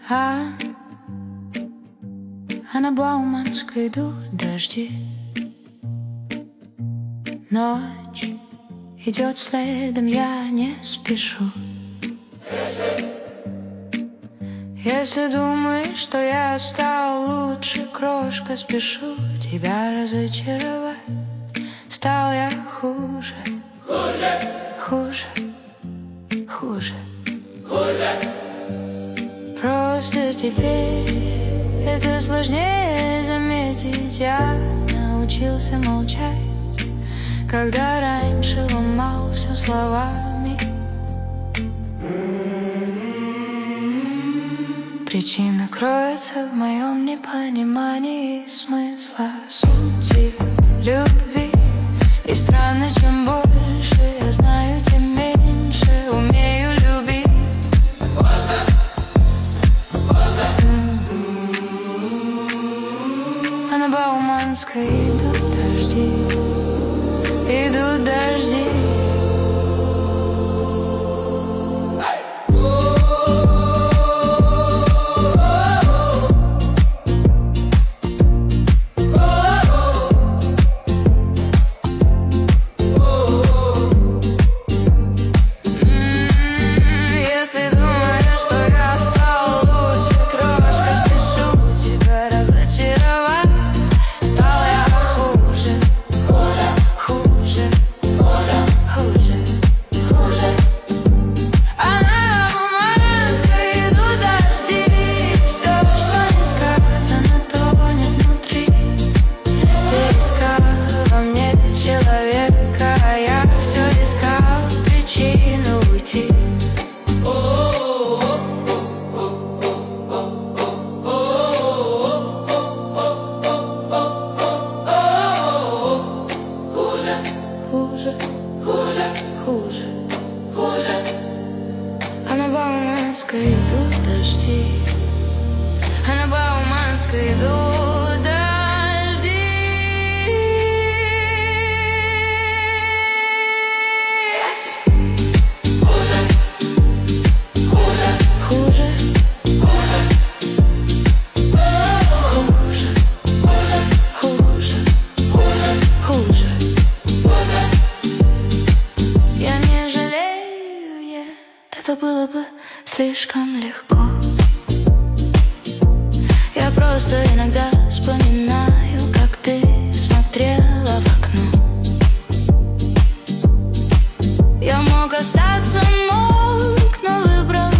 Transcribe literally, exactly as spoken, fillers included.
А, а на Бауманской идут дожди. Ночь идет следом, я не спешу. Если думаешь, что я стал лучше, крошка, спешу тебя разочаровать. Стал я хуже, хуже, хуже, хуже, хуже. Просто теперь это сложнее заметить. Я научился молчать, когда раньше ломал все словами. Причина кроется в моем непонимании смысла сути любви. И странно, чем больше я знаю, тем меньше умею любить. А на Бауманской идут дожди, идут дожди. Хуже, хуже, хуже, хуже. А на Бауманской идут дожди, а на Бауманской идут дожди. Хуже, хуже, хуже, хуже, хуже, хуже, хуже, хуже. Это было бы слишком легко. Я просто иногда вспоминаю, как ты смотрела в окно. Я мог остаться, мог, но выбрал